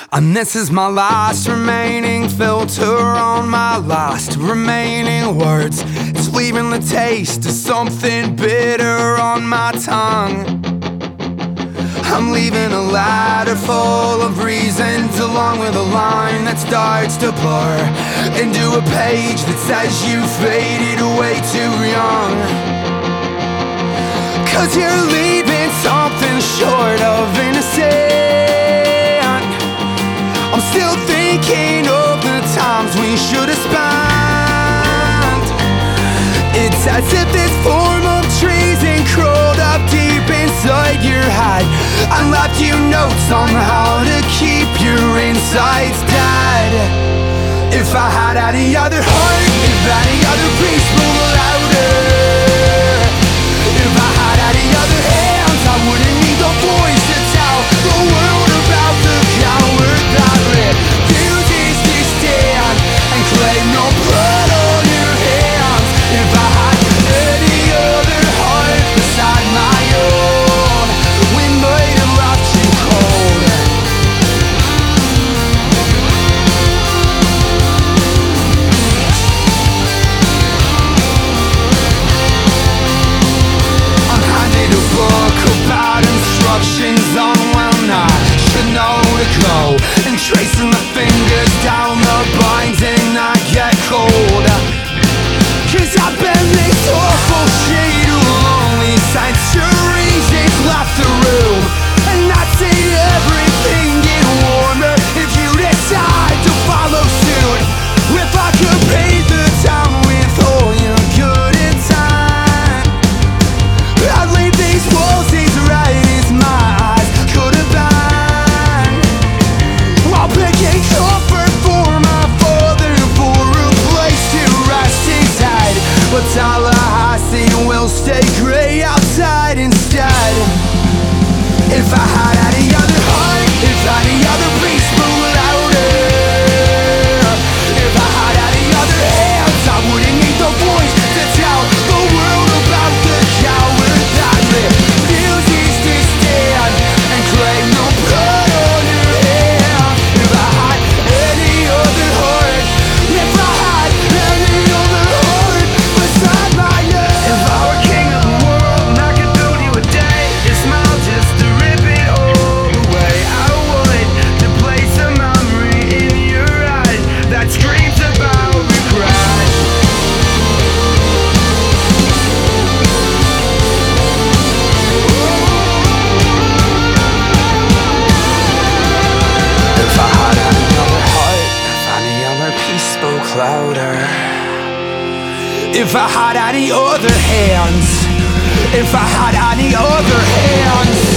And this is my last remaining filter on my last remaining words. It's leaving the taste of something bitter on my tongue. I'm leaving a ladder full of reasons, along with a line that starts to blur into a page that says you faded away too young. 'Cause you're leaving something short of innocent. I'm still thinking of the times we should have spent. It's as if this form of treason crawled up deep inside your head and left you notes on how to keep your insides dead. If I had any other heart, if any other piece moved louder, if I had any other hands, I wouldn't need the voice to tell the world about the coward that refuses to stand and claim no blood on your hands. If I had any other heart beside my own, we might have left you cold. I'm handed a book about instructions on when I should know to go, and tracing the fingers down the binding I get cold. 'Cause I've been this awful shade of lonely centuries since left the room, and I'd say everything get warmer if you decide to follow suit. If I could paint the town with all your good intent, I'd leave these walls as red as my eyes could have been, while picking comfort for my father, for a place to rest his head. But Tallahassee will stay grey outside instead. If I had any other heart, if any other beast moved louder, if I had any other hands, I wouldn't need the voice to tell the world about the coward that refuses to stand and claim no blood on your hand. If I had any other heart, if I had any other heart beside my own. If I were king of the world and I could build you a day, your smile just to rip it all away, I would, to place a memory in your eyes that screams about regret. If I had any other heart, if any other piece spoke louder, if I had any other hands, if I had any other hands.